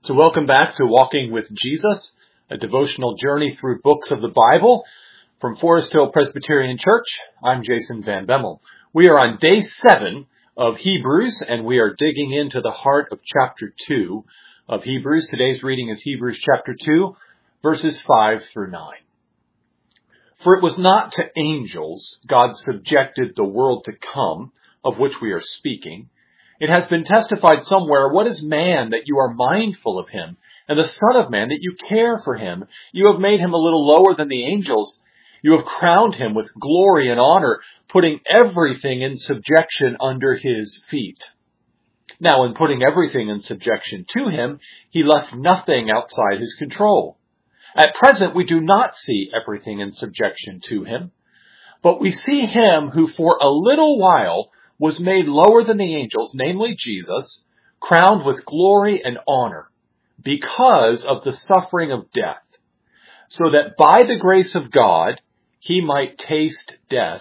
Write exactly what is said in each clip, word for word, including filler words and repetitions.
So welcome back to Walking with Jesus, a devotional journey through books of the Bible from Forest Hill Presbyterian Church. I'm Jason Van Bemmel. We are on day seven of Hebrews, and we are digging into the heart of chapter two of Hebrews. Today's reading is Hebrews chapter two, verses five through nine. For it was not to angels God subjected the world to come, of which we are speaking. It has been testified somewhere, what is man that you are mindful of him, and the Son of Man that you care for him? You have made him a little lower than the angels. You have crowned him with glory and honor, putting everything in subjection under his feet. Now, in putting everything in subjection to him, he left nothing outside his control. At present, we do not see everything in subjection to him, but we see him who for a little while was made lower than the angels, namely Jesus, crowned with glory and honor because of the suffering of death, so that by the grace of God he might taste death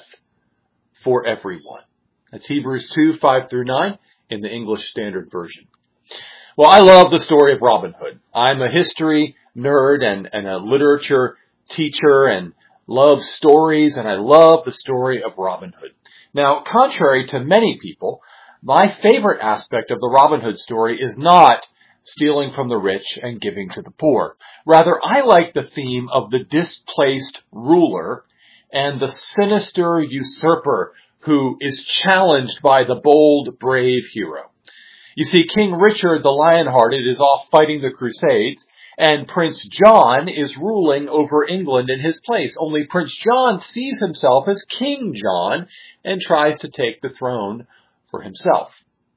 for everyone. That's Hebrews two, five through nine in the English Standard Version. Well, I love the story of Robin Hood. I'm a history nerd and, and a literature teacher and love stories, and I love the story of Robin Hood. Now, contrary to many people, my favorite aspect of the Robin Hood story is not stealing from the rich and giving to the poor. Rather, I like the theme of the displaced ruler and the sinister usurper who is challenged by the bold, brave hero. You see, King Richard the Lionhearted is off fighting the Crusades, and Prince John is ruling over England in his place. Only Prince John sees himself as King John and tries to take the throne for himself.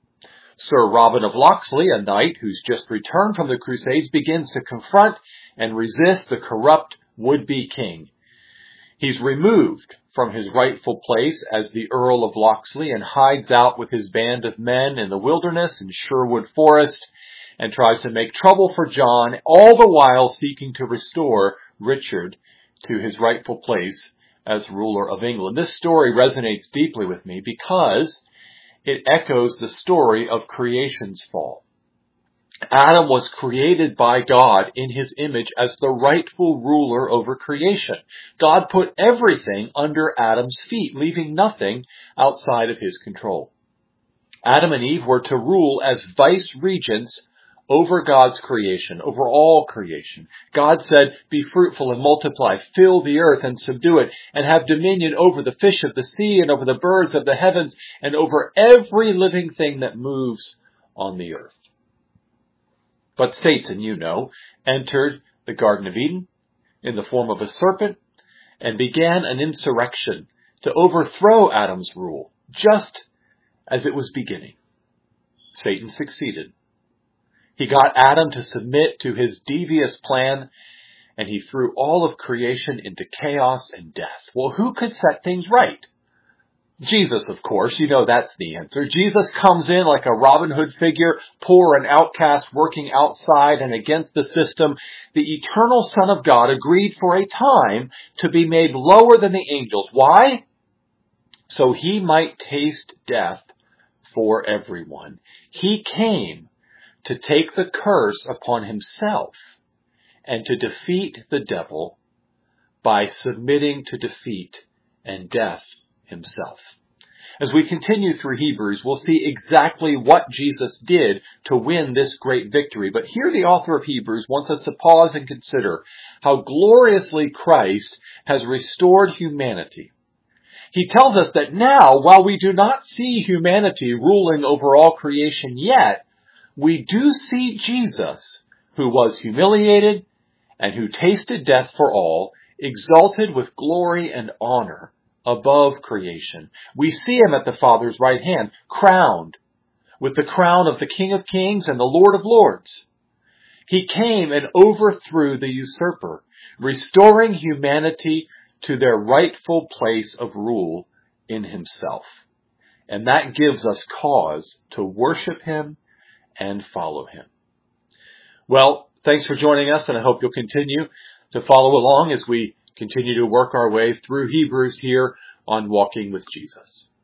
Sir Robin of Locksley, a knight who's just returned from the Crusades, begins to confront and resist the corrupt would-be king. He's removed from his rightful place as the Earl of Locksley and hides out with his band of men in the wilderness in Sherwood Forest and tries to make trouble for John, all the while seeking to restore Richard to his rightful place as ruler of England. This story resonates deeply with me because it echoes the story of creation's fall. Adam was created by God in his image as the rightful ruler over creation. God put everything under Adam's feet, leaving nothing outside of his control. Adam and Eve were to rule as vice regents over God's creation, over all creation. God said, "Be fruitful and multiply, fill the earth and subdue it, and have dominion over the fish of the sea and over the birds of the heavens and over every living thing that moves on the earth." But Satan, you know, entered the Garden of Eden in the form of a serpent and began an insurrection to overthrow Adam's rule, just as it was beginning. Satan succeeded. He got Adam to submit to his devious plan, and he threw all of creation into chaos and death. Well, who could set things right? Jesus, of course. You know that's the answer. Jesus comes in like a Robin Hood figure, poor and outcast, working outside and against the system. The eternal Son of God agreed for a time to be made lower than the angels. Why? So he might taste death for everyone. He came to take the curse upon himself and to defeat the devil by submitting to defeat and death himself. As we continue through Hebrews, we'll see exactly what Jesus did to win this great victory. But here the author of Hebrews wants us to pause and consider how gloriously Christ has restored humanity. He tells us that now, while we do not see humanity ruling over all creation yet, we do see Jesus, who was humiliated and who tasted death for all, exalted with glory and honor above creation. We see him at the Father's right hand, crowned with the crown of the King of Kings and the Lord of Lords. He came and overthrew the usurper, restoring humanity to their rightful place of rule in himself. And that gives us cause to worship him and follow him. Well, thanks for joining us, and I hope you'll continue to follow along as we continue to work our way through Hebrews here on Walking with Jesus.